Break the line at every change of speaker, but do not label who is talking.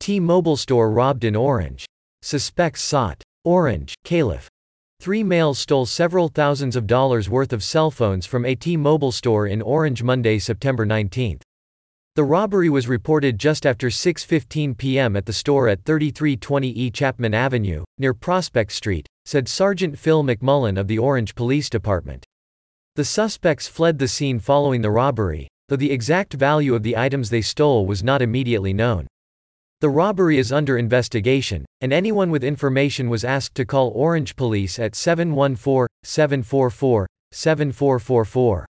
T-Mobile store robbed in Orange. Suspects sought. Orange, Caliph. 3 males stole several thousands of dollars worth of cell phones from a T-Mobile store in Orange Monday, September 19. The robbery was reported just after 6:15 p.m. at the store at 3320 E. Chapman Avenue, near Prospect Street, said Sergeant Phil McMullen of the Orange Police Department. The suspects fled the scene following the robbery, though the exact value of the items they stole was not immediately known. The robbery is under investigation, and anyone with information was asked to call Orange Police at 714-744-7444.